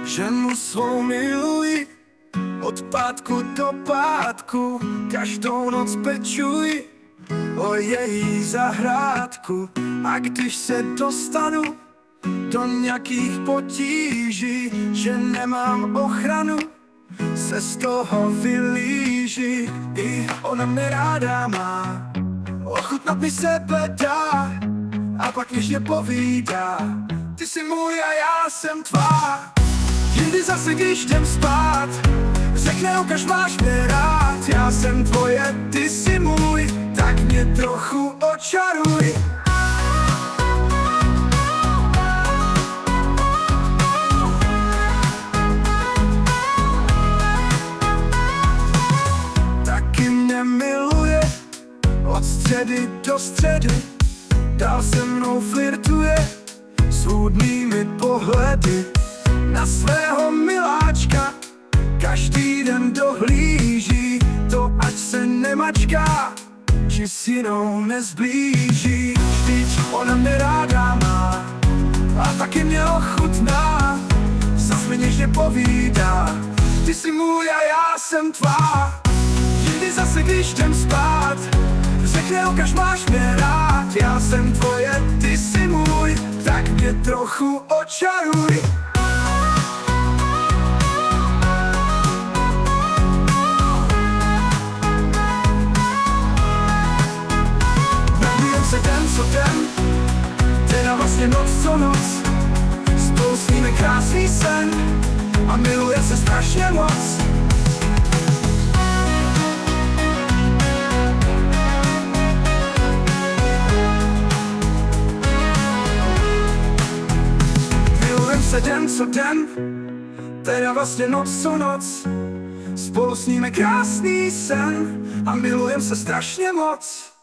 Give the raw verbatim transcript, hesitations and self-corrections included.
Ženu svou miluji, od pátku do pátku, každou noc pečuji o její zahrádku. A když se dostanu do nějakých potíží, že nemám ochranu, se z toho vylíží. I ona mě ráda má, ochutnat mi sebe dá, a pak něžně povídá: ty jsi můj a já jsem tvá. Jindy zase, když jdem spát, řekne: ukaž, máš mě rád. Já jsem tvoje, ty jsi můj, tak mě trochu očaruj. Taky mě miluje, od středy do středy, dál se mnou flirtuje s hudnými pohledy. Na svého miláčka každý den dohlíží, to ať se nemačká, či s jinou nezblíží. Vždyť ona mě ráda má a taky mě ochutná, zas mi něžně povídá: ty jsi můj a já jsem tvá. Jindy zase, když jdem spát, řekne: ukaž, máš mě rád. Já jsem tvoje, ty jsi můj, tak mě trochu očaruj. Se den co den, teda vlastně noc co noc, spolu sníme krásný sen a miluje se strašně moc. Milujem se den co den, teda vlastně noc co noc, spolu sníme krásný sen a milujem se strašně moc.